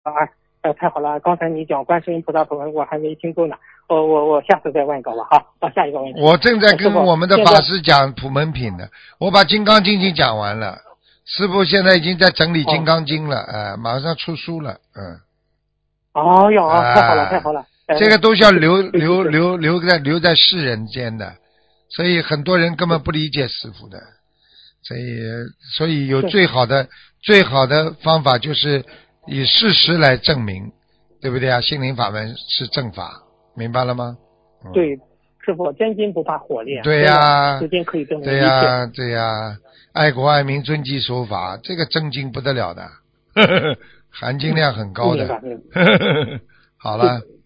太好了！刚才你讲观世音菩萨普门，我还没听够呢。我下次再问一个吧。好，到下一个问题。 我正在跟我们的法师讲普门品呢，我把《金刚经》已经讲完了，师父现在已经在整理《金刚经》了，马上出书了， 哦哟，太好了，太好了！ 这个都是要留在世人间的，所以很多人根本不理解师父的，所以有最好的方法就是以事实来证明，对不对啊？心灵法门是正法，明白了吗？ 对，师父，真金不怕火炼， 对呀， 时间可以证明一切。 对呀，爱国爱民，遵纪守法，这个真经不得了的，含金量很高的。好了。